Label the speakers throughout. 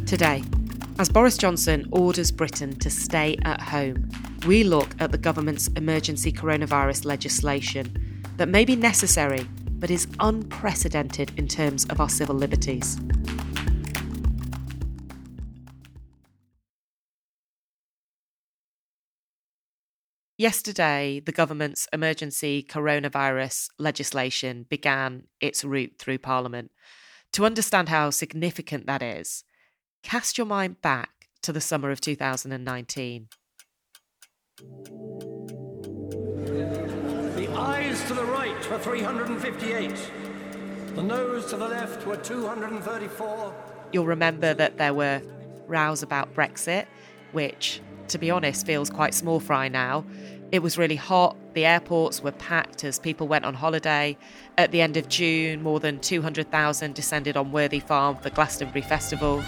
Speaker 1: Today, as Boris Johnson orders Britain to stay at home, we look at the government's emergency coronavirus legislation that may be necessary but is unprecedented in terms of our civil liberties. Yesterday, the government's emergency coronavirus legislation began its route through Parliament. To understand how significant that is, cast your mind back to the summer of 2019.
Speaker 2: The ayes to the right were 358. The noes to the left were 234.
Speaker 1: You'll remember that there were rows about Brexit, which, to be honest, feels quite small fry now. It was really hot. The airports were packed as people went on holiday. At the end of June, more than 200,000 descended on Worthy Farm for Glastonbury Festival.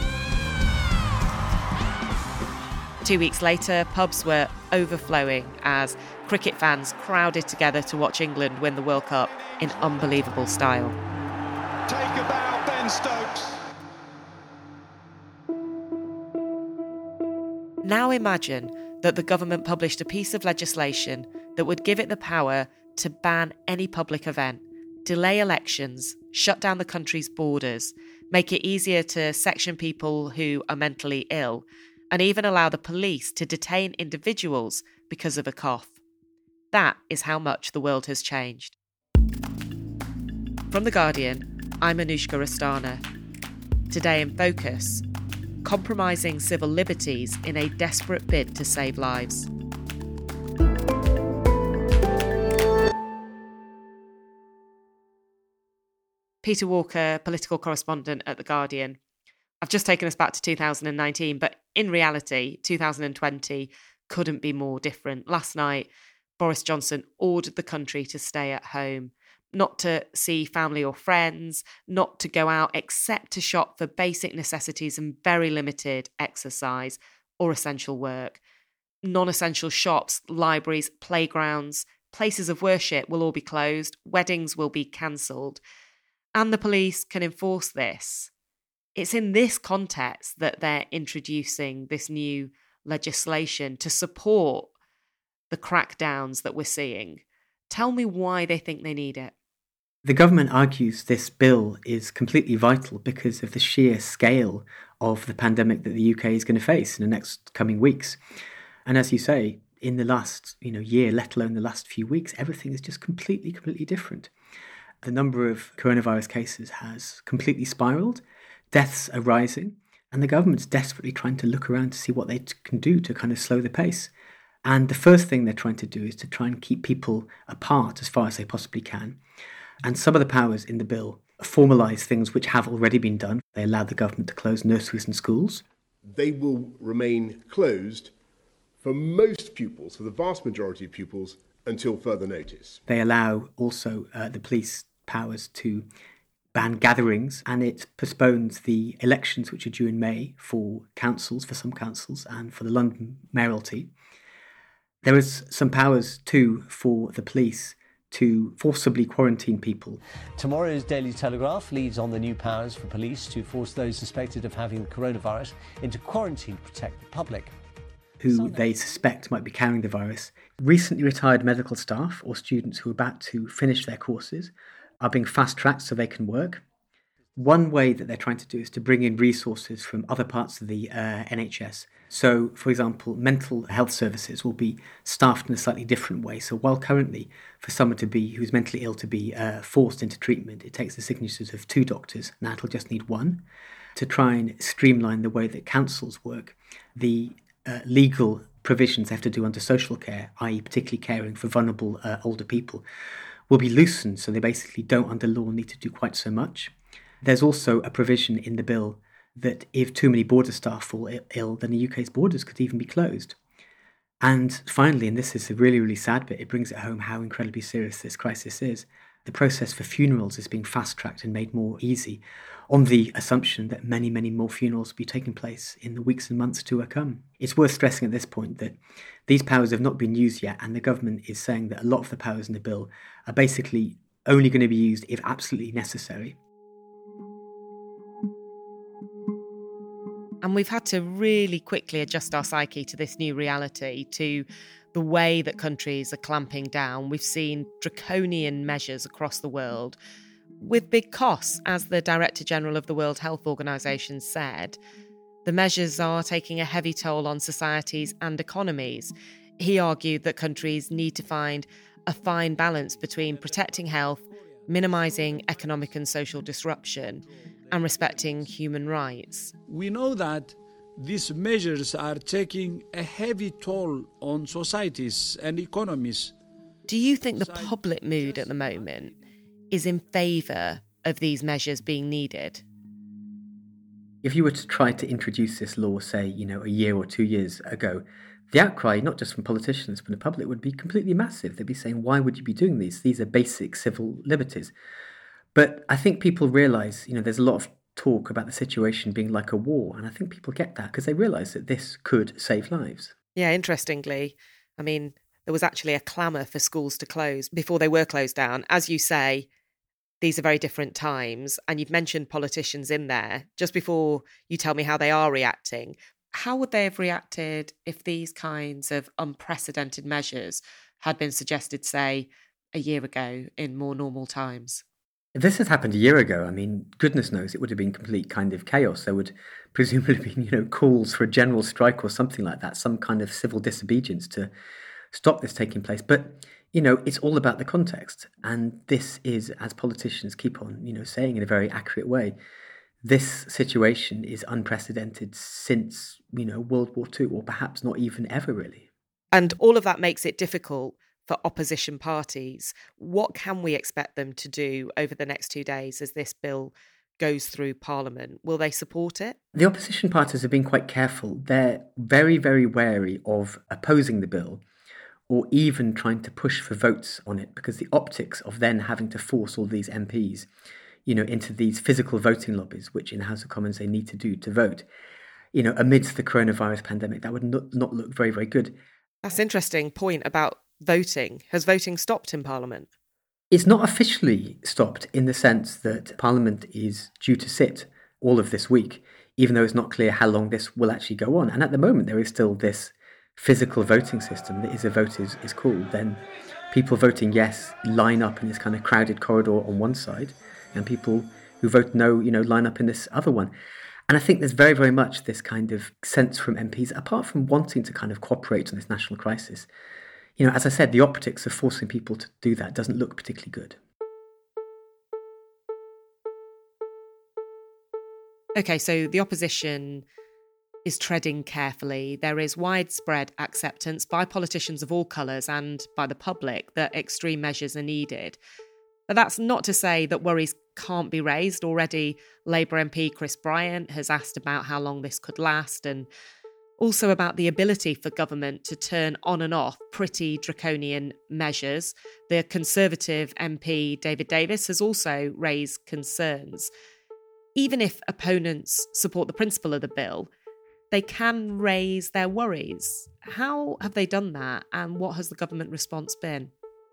Speaker 1: 2 weeks later, pubs were overflowing as cricket fans crowded together to watch England win the World Cup in unbelievable style.
Speaker 3: Take a bow, Ben Stokes.
Speaker 1: Now imagine that the government published a piece of legislation that would give it the power to ban any public event, delay elections, shut down the country's borders, make it easier to section people who are mentally ill, and even allow the police to detain individuals because of a cough. That is how much the world has changed. From The Guardian, I'm Anushka Rastana. Today in Focus, compromising civil liberties in a desperate bid to save lives. Peter Walker, political correspondent at The Guardian. I've just taken us back to 2019, but in reality, 2020 couldn't be more different. Last night, Boris Johnson ordered the country to stay at home, not to see family or friends, not to go out except to shop for basic necessities and very limited exercise or essential work. Non-essential shops, libraries, playgrounds, places of worship will all be closed, weddings will be cancelled, and the police can enforce this. It's in this context that they're introducing this new legislation to support the crackdowns that we're seeing. Tell me why they think they need it.
Speaker 4: The government argues this bill is completely vital because of the sheer scale of the pandemic that the UK is going to face in the next coming weeks. And as you say, in the last year, let alone the last few weeks, everything is just completely different. The number of coronavirus cases has completely spiraled. Deaths are rising. And the government's desperately trying to look around to see what they can do to kind of slow the pace. And the first thing they're trying to do is to try and keep people apart as far as they possibly can. And some of the powers in the bill formalise things which have already been done. They allow the government to close nurseries and schools.
Speaker 5: They will remain closed for most pupils, for the vast majority of pupils, until further notice.
Speaker 4: They allow also the police powers to ban gatherings, and it postpones the elections which are due in May for councils, for some councils, and for the London mayoralty. There is some powers too for the police to forcibly quarantine people.
Speaker 6: Tomorrow's Daily Telegraph leads on the new powers for police to force those suspected of having the coronavirus into quarantine to protect the public.
Speaker 4: Who they suspect might be carrying the virus. Recently retired medical staff or students who are about to finish their courses are being fast-tracked so they can work. One way that they're trying to do is to bring in resources from other parts of the NHS. So, for example, mental health services will be staffed in a slightly different way. So while currently for someone who's mentally ill to be forced into treatment, it takes the signatures of 2 doctors, now it'll just need 1, to try and streamline the way that councils work. The legal provisions they have to do under social care, i.e. particularly caring for vulnerable older people, will be loosened, so they basically don't under law need to do quite so much. There's also a provision in the bill that if too many border staff fall ill, then the UK's borders could even be closed. And finally, and this is a really sad bit, it brings it home how incredibly serious this crisis is. The process for funerals is being fast-tracked and made more easy on the assumption that many more funerals will be taking place in the weeks and months to come. It's worth stressing at this point that these powers have not been used yet, and the government is saying that a lot of the powers in the bill are basically only going to be used if absolutely necessary.
Speaker 1: And we've had to really quickly adjust our psyche to this new reality, to the way that countries are clamping down. We've seen draconian measures across the world with big costs, as the Director General of the World Health Organization said. The measures are taking a heavy toll on societies and economies. He argued that countries need to find a fine balance between protecting health, minimising economic and social disruption, and respecting human rights.
Speaker 7: We know that these measures are taking a heavy toll on societies and economies.
Speaker 1: Do you think the public mood at the moment is in favour of these measures being needed?
Speaker 4: If you were to try to introduce this law, say, a year or 2 years ago, the outcry, not just from politicians, but the public, would be completely massive. They'd be saying, why would you be doing these? These are basic civil liberties. But I think people realise, there's a lot of talk about the situation being like a war. And I think people get that because they realise that this could save lives.
Speaker 1: Yeah, interestingly, there was actually a clamour for schools to close before they were closed down. As you say, these are very different times. And you've mentioned politicians in there. Just before you tell me how they are reacting, how would they have reacted if these kinds of unprecedented measures had been suggested, say, a year ago in more normal times?
Speaker 4: If this had happened a year ago, goodness knows it would have been complete kind of chaos. There would presumably have been, calls for a general strike or something like that, some kind of civil disobedience to stop this taking place. But, it's all about the context. And this is, as politicians keep on, saying in a very accurate way, this situation is unprecedented since, World War II, or perhaps not even ever really.
Speaker 1: And all of that makes it difficult for opposition parties. What can we expect them to do over the next 2 days as this bill goes through Parliament? Will they support it?
Speaker 4: The opposition parties have been quite careful. They're very, very wary of opposing the bill or even trying to push for votes on it, because the optics of then having to force all these MPs, into these physical voting lobbies, which in the House of Commons they need to do to vote, amidst the coronavirus pandemic, that would not look very, very good.
Speaker 1: That's an interesting point about voting. Has voting stopped in Parliament?
Speaker 4: It's not officially stopped in the sense that Parliament is due to sit all of this week, even though it's not clear how long this will actually go on. And at the moment, there is still this physical voting system that is a vote is called. Then people voting yes line up in this kind of crowded corridor on one side, and people who vote no, line up in this other one. And I think there's very, very much this kind of sense from MPs, apart from wanting to kind of cooperate on this national crisis. As I said, the optics of forcing people to do that doesn't look particularly good.
Speaker 1: OK, so the opposition is treading carefully. There is widespread acceptance by politicians of all colours and by the public that extreme measures are needed. But that's not to say that worries can't be raised. Already, Labour MP Chris Bryant has asked about how long this could last, and also about the ability for government to turn on and off pretty draconian measures. The Conservative MP David Davis has also raised concerns. Even if opponents support the principle of the bill, they can raise their worries. How have they done that, and what has the government response been?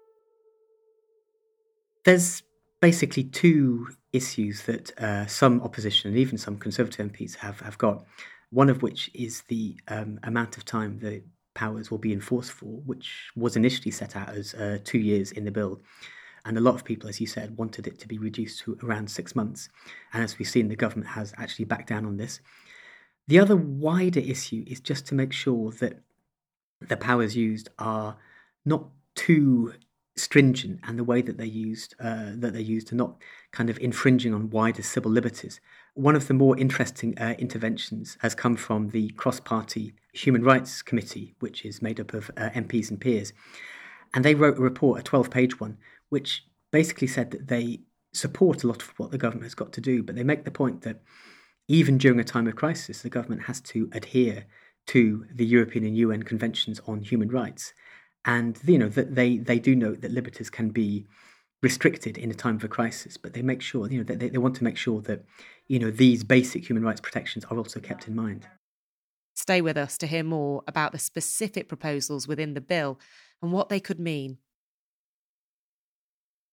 Speaker 4: There's basically two issues that some opposition and even some Conservative MPs have got. One of which is the amount of time the powers will be enforced for, which was initially set out as 2 years in the bill. And a lot of people, as you said, wanted it to be reduced to around 6 months. And as we've seen, the government has actually backed down on this. The other wider issue is just to make sure that the powers used are not too stringent, and the way that they're used are not kind of infringing on wider civil liberties. One of the more interesting interventions has come from the cross-party Human Rights Committee, which is made up of MPs and peers. And they wrote a report, a 12-page one, which basically said that they support a lot of what the government has got to do, but they make the point that even during a time of crisis, the government has to adhere to the European and UN conventions on human rights. And, that they do note that liberties can be restricted in a time of a crisis, but they make sure, that they want to make sure that, these basic human rights protections are also kept in mind.
Speaker 1: Stay with us to hear more about the specific proposals within the bill and what they could mean.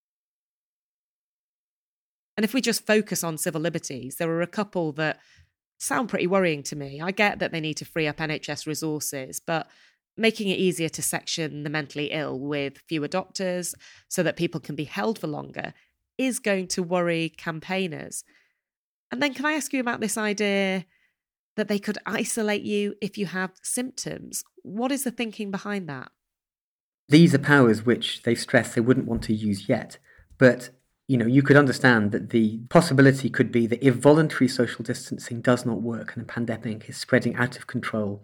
Speaker 1: And if we just focus on civil liberties, there are a couple that sound pretty worrying to me. I get that they need to free up NHS resources, but making it easier to section the mentally ill with fewer doctors so that people can be held for longer is going to worry campaigners. And then can I ask you about this idea that they could isolate you if you have symptoms? What is the thinking behind that?
Speaker 4: These are powers which they stress they wouldn't want to use yet. But, you could understand that the possibility could be that if voluntary social distancing does not work and the pandemic is spreading out of control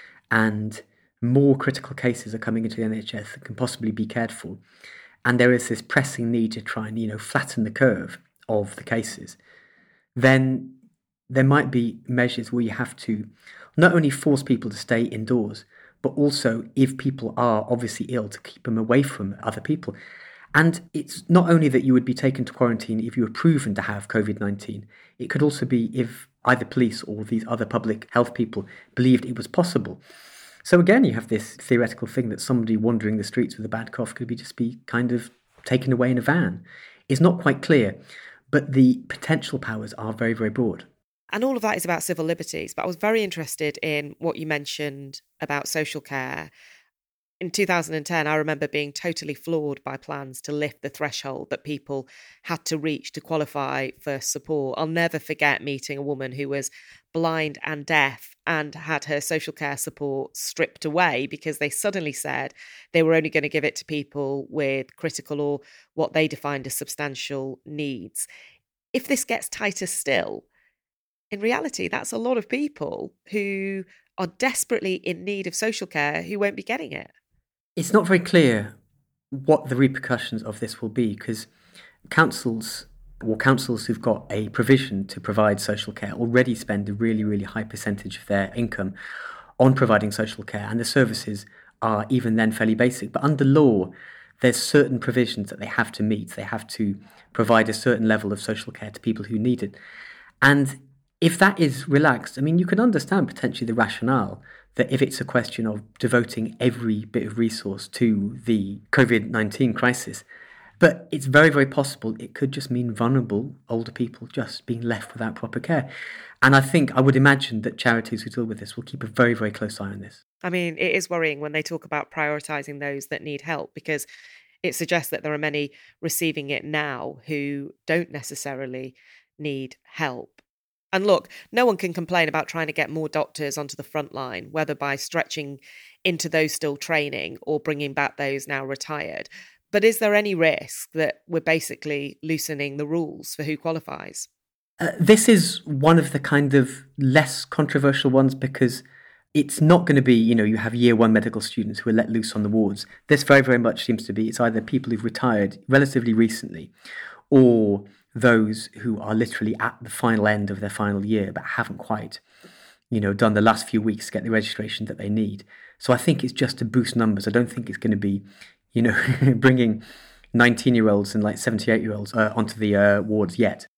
Speaker 4: and more critical cases are coming into the NHS that can possibly be cared for, and there is this pressing need to try and, flatten the curve of the cases, then there might be measures where you have to not only force people to stay indoors, but also, if people are obviously ill, to keep them away from other people. And it's not only that you would be taken to quarantine if you were proven to have COVID-19, it could also be if either police or these other public health people believed it was possible. So again, you have this theoretical thing that somebody wandering the streets with a bad cough could just be kind of taken away in a van. It's not quite clear, but the potential powers are very, very broad.
Speaker 1: And all of that is about civil liberties. But I was very interested in what you mentioned about social care. In 2010, I remember being totally floored by plans to lift the threshold that people had to reach to qualify for support. I'll never forget meeting a woman who was blind and deaf and had her social care support stripped away because they suddenly said they were only going to give it to people with critical or what they defined as substantial needs. If this gets tighter still, in reality, that's a lot of people who are desperately in need of social care who won't be getting it.
Speaker 4: It's not very clear what the repercussions of this will be, because councils who've got a provision to provide social care already spend a really, really high percentage of their income on providing social care, and the services are even then fairly basic. But under law, there's certain provisions that they have to meet. They have to provide a certain level of social care to people who need it. And if that is relaxed, you can understand potentially the rationale that if it's a question of devoting every bit of resource to the COVID-19 crisis, but it's very, very possible it could just mean vulnerable older people just being left without proper care. And I would imagine that charities who deal with this will keep a very, very close eye on this.
Speaker 1: It is worrying when they talk about prioritising those that need help, because it suggests that there are many receiving it now who don't necessarily need help. And look, no one can complain about trying to get more doctors onto the front line, whether by stretching into those still training or bringing back those now retired. But is there any risk that we're basically loosening the rules for who qualifies?
Speaker 4: This is one of the kind of less controversial ones, because it's not going to be, you have year one medical students who are let loose on the wards. This very, very much seems to be, it's either people who've retired relatively recently or those who are literally at the final end of their final year but haven't quite, done the last few weeks to get the registration that they need. So I think it's just to boost numbers. I don't think it's going to be, bringing 19-year-olds and 78-year-olds onto the wards yet.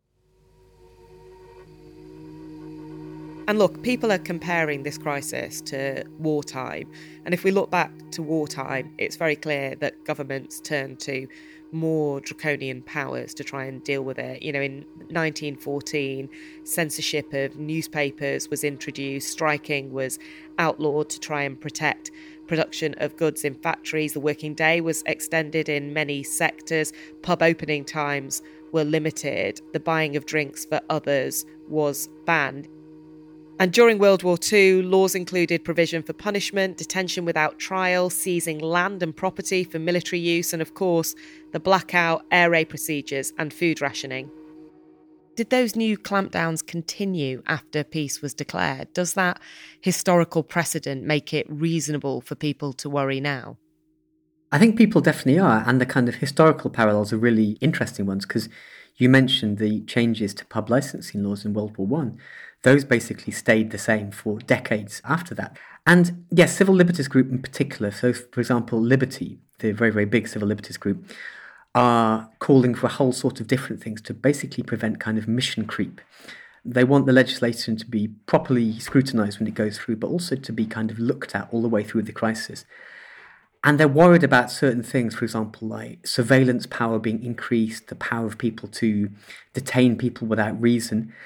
Speaker 1: And look, people are comparing this crisis to wartime. And if we look back to wartime, it's very clear that governments turned to more draconian powers to try and deal with it. In 1914, censorship of newspapers was introduced, striking was outlawed to try and protect production of goods in factories. The working day was extended in many sectors. Pub opening times were limited. The buying of drinks for others was banned. And during World War II, laws included provision for punishment, detention without trial, seizing land and property for military use, and of course, the blackout, air raid procedures and food rationing. Did those new clampdowns continue after peace was declared? Does that historical precedent make it reasonable for people to worry now?
Speaker 4: I think people definitely are, and the kind of historical parallels are really interesting ones, because you mentioned the changes to pub licensing laws in World War I. Those basically stayed the same for decades after that. And yes, Civil Liberties Group in particular, so for example, Liberty, the very, very big Civil Liberties Group, are calling for a whole sort of different things to basically prevent kind of mission creep. They want the legislation to be properly scrutinised when it goes through, but also to be kind of looked at all the way through the crisis. And they're worried about certain things, for example, like surveillance power being increased, the power of people to detain people without reason.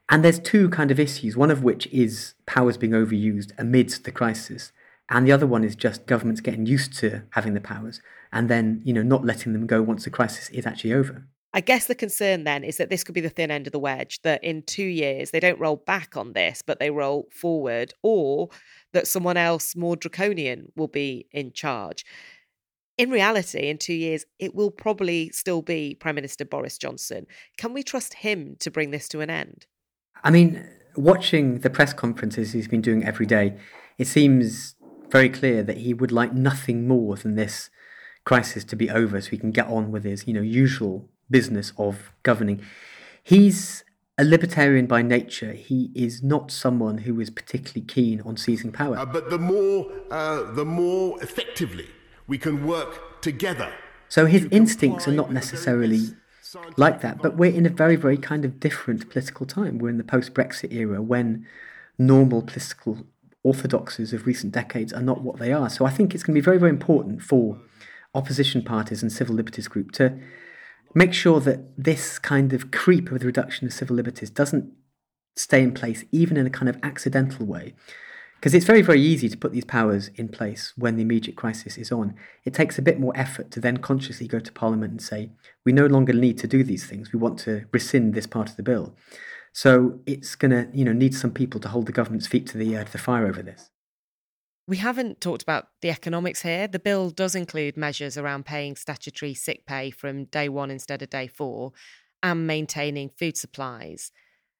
Speaker 4: And there's two kind of issues, one of which is powers being overused amidst the crisis. And the other one is just governments getting used to having the powers and then, not letting them go once the crisis is actually over.
Speaker 1: I guess the concern then is that this could be the thin end of the wedge, that in 2 years they don't roll back on this, but they roll forward, or that someone else more draconian will be in charge. In reality, in 2 years, it will probably still be Prime Minister Boris Johnson. Can we trust him to bring this to an end?
Speaker 4: I mean, watching the press conferences he's been doing every day, it seems very clear that he would like nothing more than this crisis to be over so he can get on with his, usual business of governing. He's a libertarian by nature. He is not someone who is particularly keen on seizing power.
Speaker 5: But the more effectively we can work together.
Speaker 4: So his instincts are not necessarily like that, but we're in a very, very kind of different political time. We're in the post-Brexit era when normal political orthodoxies of recent decades are not what they are. So I think it's going to be very, very important for opposition parties and civil liberties group to make sure that this kind of creep of the reduction of civil liberties doesn't stay in place, even in a kind of accidental way. Because it's very, very easy to put these powers in place when the immediate crisis is on. It takes a bit more effort to then consciously go to Parliament and say, we no longer need to do these things. We want to rescind this part of the bill. So it's going to, need some people to hold the government's feet to the fire over this.
Speaker 1: We haven't talked about the economics here. The bill does include measures around paying statutory sick pay from day 1 instead of day 4 and maintaining food supplies.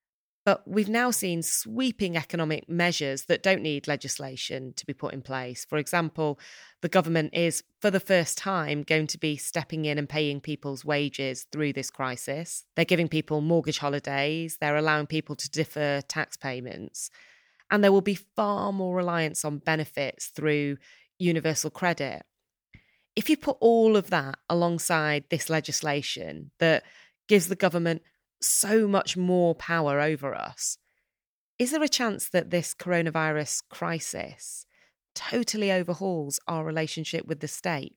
Speaker 1: But we've now seen sweeping economic measures that don't need legislation to be put in place. For example, the government is, for the first time, going to be stepping in and paying people's wages through this crisis. They're giving people mortgage holidays. They're allowing people to defer tax payments. And there will be far more reliance on benefits through universal credit. If you put all of that alongside this legislation that gives the government so much more power over us, is there a chance that this coronavirus crisis totally overhauls our relationship with the state?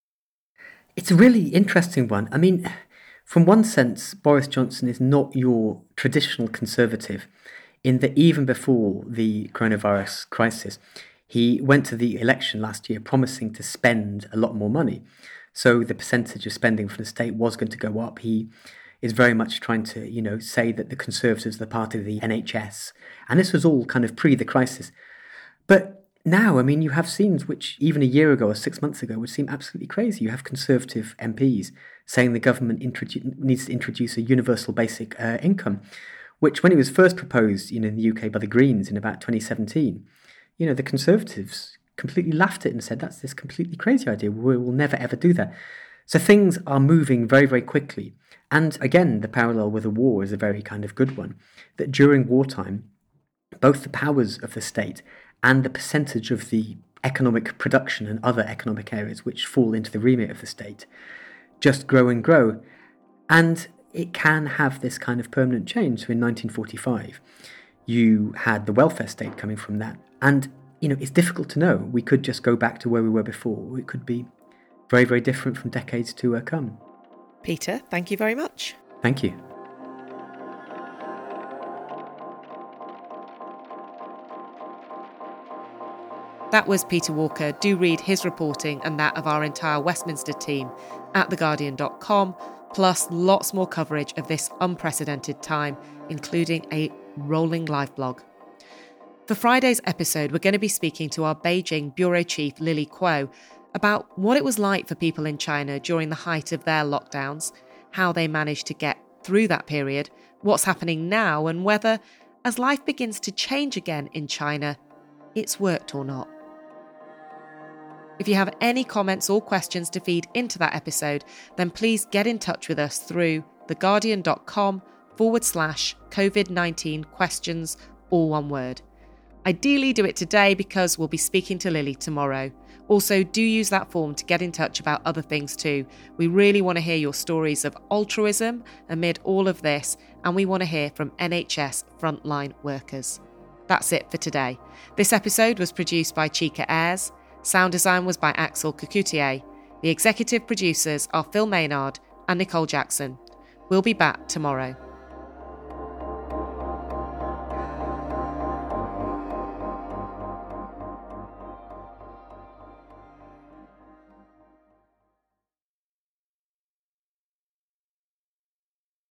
Speaker 4: It's a really interesting one. I mean, from one sense, Boris Johnson is not your traditional conservative, in that even before the coronavirus crisis, he went to the election last year promising to spend a lot more money. So the percentage of spending from the state was going to go up. He is very much trying to, say that the Conservatives are the party of the NHS. And this was all kind of pre the crisis. But now, I mean, you have scenes which even a year ago or 6 months ago would seem absolutely crazy. You have Conservative MPs saying the government needs to introduce a universal basic income, which when it was first proposed, in the UK by the Greens in about 2017, the Conservatives completely laughed at it and said, that's this completely crazy idea. We will never, ever do that. So things are moving very, very quickly. And again, the parallel with the war is a very kind of good one, that during wartime, both the powers of the state and the percentage of the economic production and other economic areas which fall into the remit of the state just grow and grow. And it can have this kind of permanent change. So in 1945, you had the welfare state coming from that. And, it's difficult to know. We could just go back to where we were before. It could be very, very different from decades to come.
Speaker 1: Peter, thank you very much.
Speaker 4: Thank you.
Speaker 1: That was Peter Walker. Do read his reporting and that of our entire Westminster team at theguardian.com, plus lots more coverage of this unprecedented time, including a rolling live blog. For Friday's episode, we're going to be speaking to our Beijing Bureau Chief Lily Kuo about what it was like for people in China during the height of their lockdowns, how they managed to get through that period, what's happening now, and whether, as life begins to change again in China, it's worked or not. If you have any comments or questions to feed into that episode, then please get in touch with us through theguardian.com/COVID-19 questions, all one word. Ideally do it today because we'll be speaking to Lily tomorrow. Also, do use that form to get in touch about other things too. We really want to hear your stories of altruism amid all of this, and we want to hear from NHS frontline workers. That's it for today. This episode was produced by Chika Ayres. Sound design was by Axel Kacoutié. The executive producers are Phil Maynard and Nicole Jackson. We'll be back tomorrow.